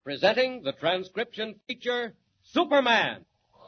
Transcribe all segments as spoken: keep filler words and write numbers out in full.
Presenting the transcription feature, Superman.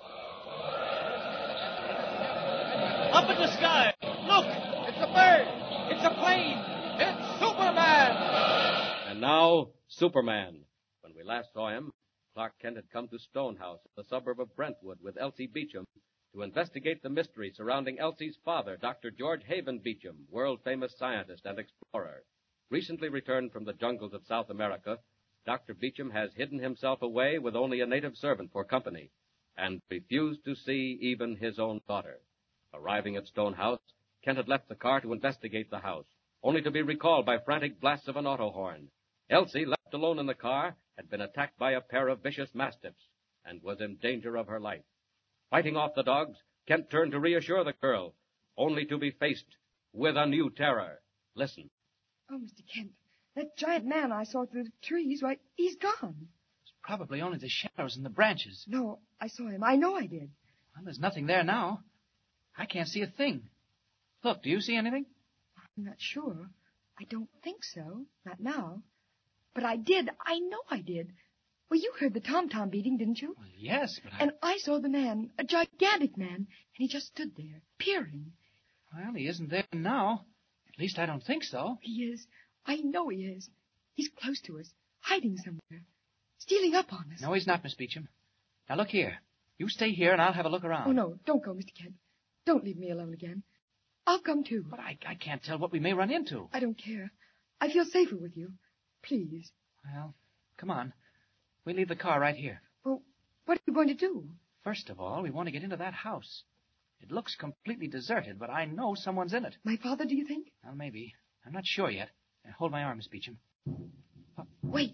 Up in the sky! Look! It's a bird! It's a plane! It's Superman! And now, Superman. When we last saw him, Clark Kent had come to Stonehouse, the suburb of Brentwood, with Elsie Beecham to investigate the mystery surrounding Elsie's father, Doctor George Haven Beecham, world-famous scientist and explorer. Recently returned from the jungles of South America, Doctor Beecham has hidden himself away with only a native servant for company and refused to see even his own daughter. Arriving at Stonehouse, Kent had left the car to investigate the house, only to be recalled by frantic blasts of an auto horn. Elsie, left alone in the car, had been attacked by a pair of vicious mastiffs and was in danger of her life. Fighting off the dogs, Kent turned to reassure the girl, only to be faced with a new terror. Listen. Oh, Mister Kent, that giant man I saw through the trees, why, he's gone. It's probably only the shadows and the branches. No, I saw him. I know I did. Well, there's nothing there now. I can't see a thing. Look, do you see anything? I'm not sure. I don't think so. Not now. But I did. I know I did. Well, you heard the tom-tom beating, didn't you? Well, yes, but I... And I saw the man, a gigantic man, and he just stood there, peering. Well, he isn't there now. At least I don't think so. He is. I know he is. He's close to us, hiding somewhere, stealing up on us. No, he's not, Miss Beecham. Now, look here. You stay here, and I'll have a look around. Oh, no, don't go, Mister Kent. Don't leave me alone again. I'll come, too. But I, I can't tell what we may run into. I don't care. I feel safer with you. Please. Well, come on. We leave the car right here. Well, what are you going to do? First of all, we want to get into that house. It looks completely deserted, but I know someone's in it. My father, do you think? Well, maybe. I'm not sure yet. Now, hold my arm, Miss Beecham. Oh, wait.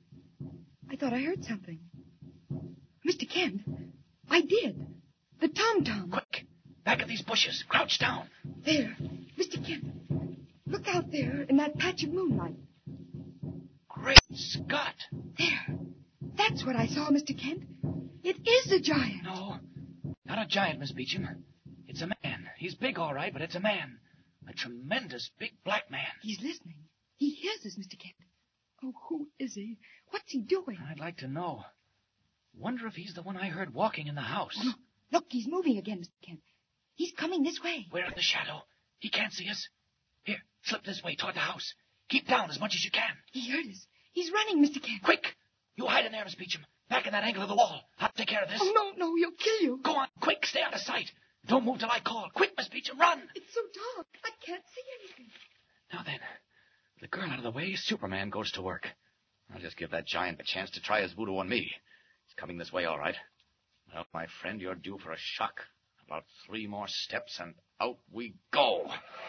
I thought I heard something. Mister Kent, I did. The tom-tom. Quick! Back of these bushes. Crouch down. There. Mister Kent, look out there in that patch of moonlight. Great Scott! There. That's what I saw, Mister Kent. It is a giant. No, not a giant, Miss Beecham. It's a man. He's big, all right, but it's a man. A tremendous big black man. He's listening. He hears us, Mister Kent. Oh, who is he? What's he doing? I'd like to know. Wonder if he's the one I heard walking in the house. Oh, look, look, he's moving again, Mister Kent. He's coming this way. We're in the shadow. He can't see us. Here, slip this way toward the house. Keep down as much as you can. He heard us. He's running, Mister Kent. Quick! You hide in there, Miss Beecham. Back in that angle of the wall. I'll take care of this. Oh, no, no, he'll kill you. Go on, quick. Stay out of sight. Don't move till I call. Quick, Miss Beecham, run. It's so dark. I can't see anything. Now then, the girl out of the way, Superman goes to work. I'll just give that giant a chance to try his voodoo on me. He's coming this way, all right. Well, my friend, you're due for a shock. About three more steps, and out we go.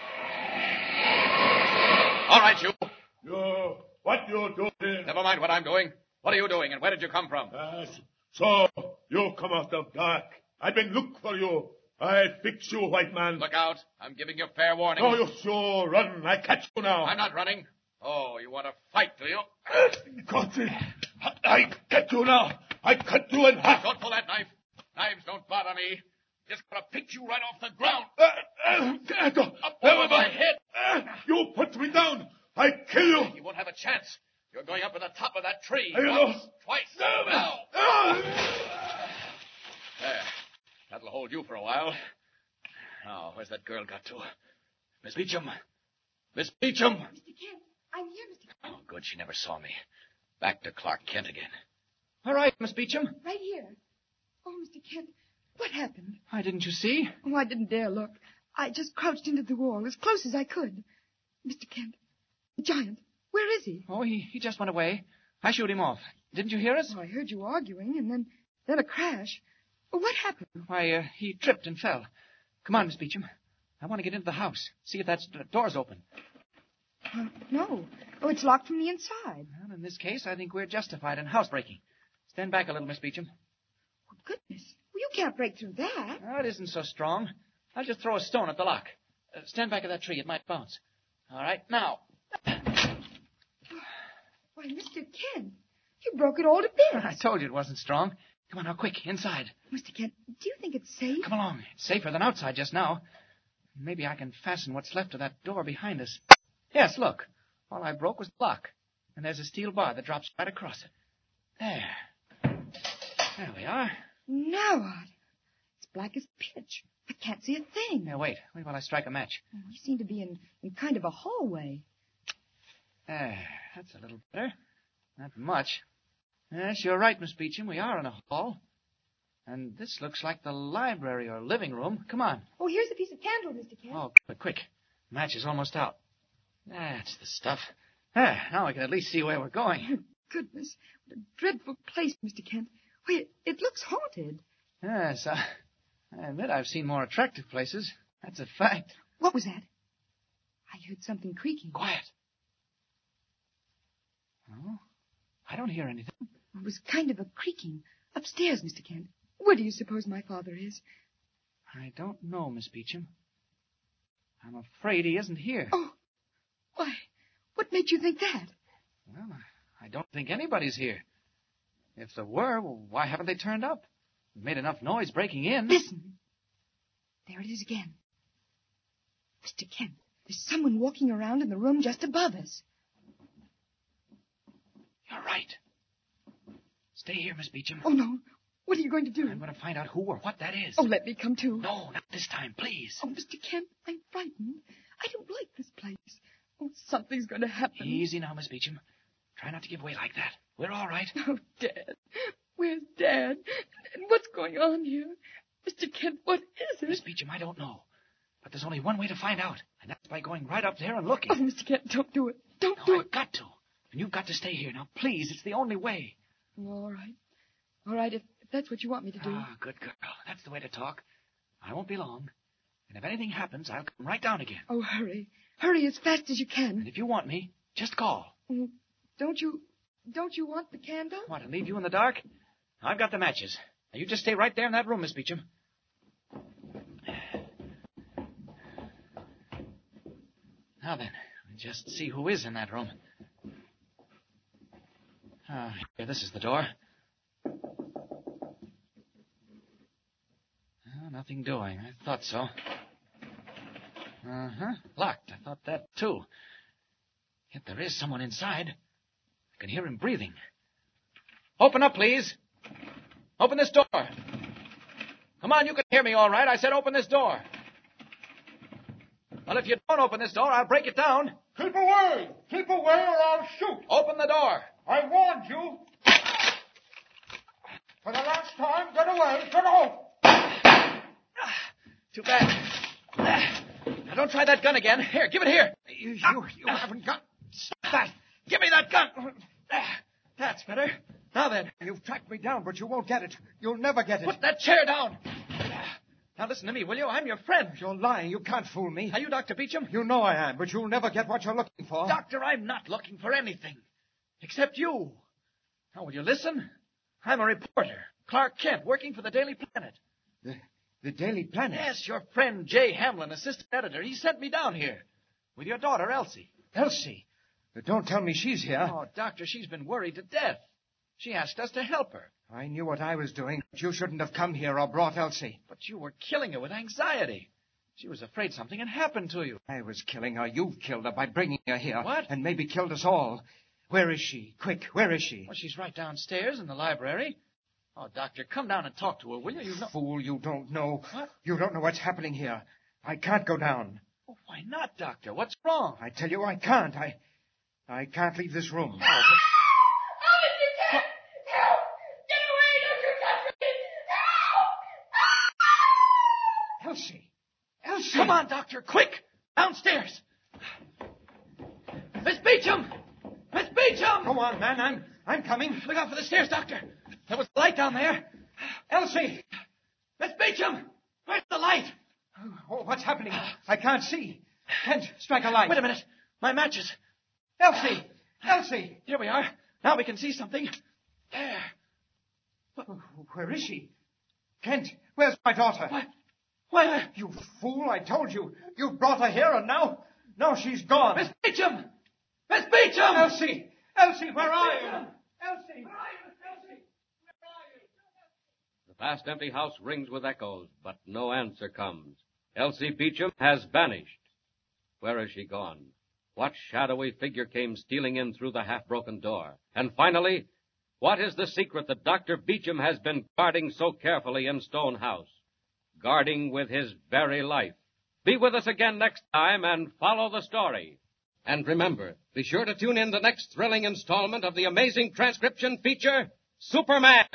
All right, you. You, what you doing? Never mind what I'm doing. What are you doing, and where did you come from? Uh, so, you come out of dark. I've been look for you. I fix you, white man. Look out. I'm giving you fair warning. Oh, you sure run. I catch you now. I'm not running. Oh, you want to fight, do you? Got it. I get you now. I cut you in half. Don't pull that knife. Knives don't bother me. Just gonna pick you right off the ground. Uh, uh, Up over my head. Uh, you put me down. I kill you. You won't have a chance. You're going up to the top of that tree. I Once, know. twice. No. Now. Uh, There. That'll hold you for a while. Now, where's that girl got to? Miss Beecham. Miss Beecham. Mister Kent, I'm here, Mister Kent. Oh, good. She never saw me. Back to Clark Kent again. All right, Miss Beecham. Right here. Oh, Mister Kent, what happened? Why, didn't you see? Oh, I didn't dare look. I just crouched into the wall as close as I could. Mister Kent, the giant, where is he? Oh, he, he just went away. I shooed him off. Didn't you hear us? Oh, I heard you arguing, and then, then a crash. Well, what happened? Why, uh, he tripped and fell. Come on, Miss Beecham. I want to get into the house. See if that door's open. Uh, no. Oh, it's locked from the inside. Well, in this case, I think we're justified in housebreaking. Stand back a little, Miss Beecham. Oh, goodness. Well, you can't break through that. Oh, it isn't so strong. I'll just throw a stone at the lock. Uh, stand back of that tree. It might bounce. All right, now. Why, Mister Kent, you broke it all to bits. I told you it wasn't strong. Come on now, quick, inside. Mister Kent, do you think it's safe? Come along. It's safer than outside just now. Maybe I can fasten what's left of that door behind us. Yes, look. All I broke was the lock. And there's a steel bar that drops right across it. There. There we are. Now what? It's black as pitch. I can't see a thing. Now, wait. Wait while I strike a match. We seem to be in, in kind of a hallway. There. That's a little better. Not much. Yes, you're right, Miss Beecham. We are in a hall. And this looks like the library or living room. Come on. Oh, here's a piece of candle, Mister Kent. Oh, quick, quick. Match is almost out. That's the stuff. There. Now we can at least see where we're going. Oh, goodness. What a dreadful place, Mister Kent. Why, it, it looks haunted. Yes, I, I admit I've seen more attractive places. That's a fact. What was that? I heard something creaking. Quiet. Oh, I don't hear anything. It was kind of a creaking. Upstairs, Mister Kent. Where do you suppose my father is? I don't know, Miss Beecham. I'm afraid he isn't here. Oh, why? What made you think that? Well, I don't think anybody's here. If there were, well, why haven't they turned up? We've made enough noise breaking in. Listen. There it is again. Mister Kent, there's someone walking around in the room just above us. You're right. Stay here, Miss Beecham. Oh, no. What are you going to do? I'm going to find out who or what that is. Oh, let me come too. No, not this time, please. Oh, Mister Kent, I'm frightened. I don't like this place. Oh, something's going to happen. Easy now, Miss Beecham. Try not to give way like that. We're all right. Oh, Dad. Where's Dad? And what's going on here? Mister Kent, what is it? Miss Beecham, I don't know. But there's only one way to find out, and that's by going right up there and looking. Oh, Mister Kent, don't do it. Don't no, do I've it. got to. And you've got to stay here. Now, please, it's the only way. All right. All right, if, if that's what you want me to do. Ah, good girl. That's the way to talk. I won't be long. And if anything happens, I'll come right down again. Oh, hurry. Hurry as fast as you And can. if you want me, just call. Oh, don't you... Don't you want the candle? Want to leave you in the dark? I've got the matches. Now, you just stay right there in that room, Miss Beecham. Now then, we'll just see who is in that room. Ah, here, this is the door. Oh, nothing doing. I thought so. Uh-huh. Locked. I thought that, too. Yet there is someone inside. I can hear him breathing. Open up, please. Open this door. Come on, you can hear me all right. I said open this door. Well, if you don't open this door, I'll break it down. Keep away! Keep away or I'll shoot! Open the door. I warned you! For the last time, get away! Get off! Too bad. Now, don't try that gun again. Here, give it here. You, you, you haven't got... Stop that. Give me that gun. That's better. Now then. You've tracked me down, but you won't get it. You'll never get it. Put that chair down. Now listen to me, will you? I'm your friend. You're lying. You can't fool me. Are you Doctor Beecham? You know I am, but you'll never get what you're looking for. Doctor, I'm not looking for anything. Except you. Now, will you listen? I'm a reporter. Clark Kent, working for the Daily Planet. The, the Daily Planet? Yes, your friend Jay Hamlin, assistant editor. He sent me down here. With your daughter, Elsie. Elsie? Don't tell me she's here. Oh, Doctor, she's been worried to death. She asked us to help her. I knew what I was doing, but you shouldn't have come here or brought Elsie. But you were killing her with anxiety. She was afraid something had happened to you. I was killing her. You've killed her by bringing her here. What? And maybe killed us all. Where is she? Quick, where is she? Well, she's right downstairs in the library. Oh, Doctor, come down and talk to her, will you? You know... Fool, you don't know. What? You don't know what's happening here. I can't go down. Oh, why not, Doctor? What's wrong? I tell you I can't. I... I can't leave this room. Oh, but... Elsie! Elsie! Come on, Doctor, quick! Downstairs! Miss Beecham! Miss Beecham! Go on, man. I'm I'm coming. Look out for the stairs, Doctor. There was a light down there. Elsie! Miss Beecham! Where's the light? Oh, what's happening? I can't see. Kent, strike a light. Wait a minute. My matches. Elsie! Elsie! Here we are. Now we can see something. There. Where is she? Kent, where's my daughter? What? Where? You fool, I told you. You brought her here, and now... Now she's gone. Miss Beecham! Miss Beecham! Elsie! Elsie, where are you? Elsie! Where are you? Elsie! Where are you? The vast empty house rings with echoes, but no answer comes. Elsie Beecham has vanished. Where has she gone? What shadowy figure came stealing in through the half-broken door? And finally, What is the secret that Doctor Beecham has been guarding so carefully in Stone House? Guarding with his very life. Be with us again next time and follow the story. And remember, be sure to tune in the next thrilling installment of the amazing transcription feature, Superman.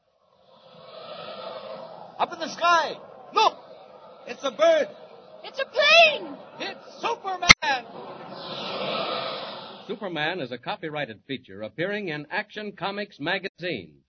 Up in the sky. Look! It's a bird. It's a plane! It's Superman! Superman is a copyrighted feature appearing in Action Comics magazine.